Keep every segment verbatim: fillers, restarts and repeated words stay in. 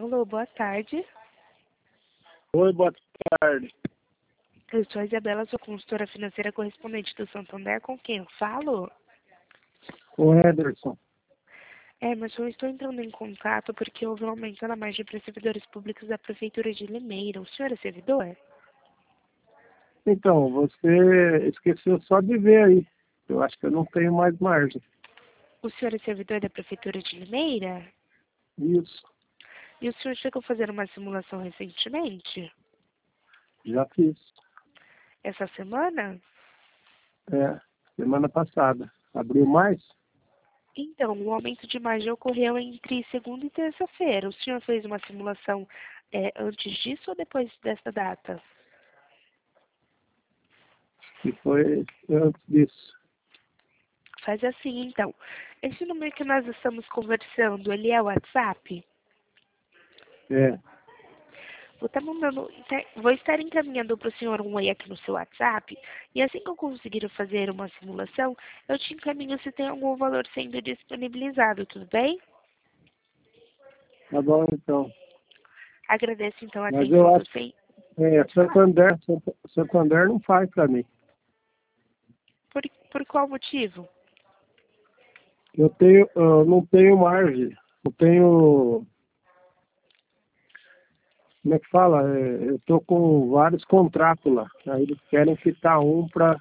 Alô, boa tarde. Oi, boa tarde. Eu sou a Isabela, sou consultora financeira correspondente do Santander, com quem eu falo? O Ederson. É, mas eu estou entrando em contato porque houve um aumento na margem para servidores públicos da Prefeitura de Limeira. O senhor é servidor? Então, você esqueceu só de ver aí. Eu acho que eu não tenho mais margem. O senhor é servidor da Prefeitura de Limeira? Isso, E o senhor chegou a fazer uma simulação recentemente? já fiz. Essa semana? É, semana passada. Abriu mais? Então, o aumento de margem ocorreu entre segunda e terça-feira. O senhor fez uma simulação é, antes disso ou depois dessa data? Que foi antes disso. Faz assim, então. Esse número que nós estamos conversando, ele é o WhatsApp? É, Vou estar mandando, vou estar encaminhando para o senhor um oi aqui no seu WhatsApp. E assim que eu conseguir fazer uma simulação, eu te encaminho se tem algum valor sendo disponibilizado, tudo bem? tá bom então. Agradeço então a Mas eu atenção do acho senhor. é, Pode falar. Santander, Sant- Santander não faz para mim. Por, por qual motivo? Eu tenho, eu não tenho margem. Eu tenho, como é que fala? É, eu tô com vários contratos lá. Aí eles querem quitar um para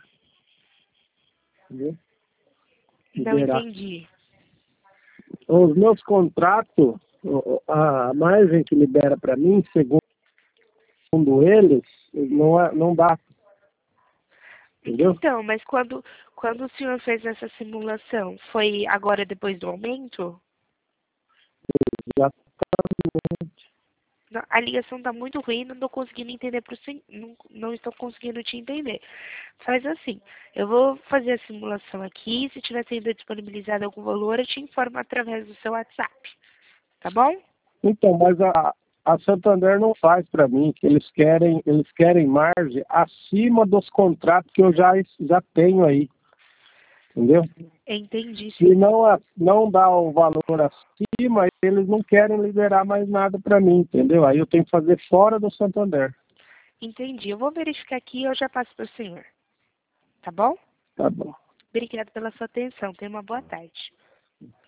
Não liberar. entendi. Os meus contratos, o- a margem que libera para mim, segundo eles, não, é, não dá, entendeu? Então, mas quando, quando o senhor fez essa simulação, foi agora depois do aumento? Já, Não, a ligação está muito ruim, não estou conseguindo entender pro sen... não, não estou conseguindo te entender. Faz assim, eu vou fazer a simulação aqui, se tiver sendo disponibilizado algum valor, eu te informo através do seu WhatsApp, tá bom? então, mas a, a Santander não faz para mim, que eles querem, eles querem margem acima dos contratos que eu já, já tenho aí, entendeu? Entendi, Se sim. não, a- não dá o valor acima, eles não querem liberar mais nada para mim, entendeu? Aí eu tenho que fazer fora do Santander. Entendi. Eu vou verificar aqui e eu já passo para o senhor, tá bom? Tá bom. Obrigada pela sua atenção. Tenha uma boa tarde.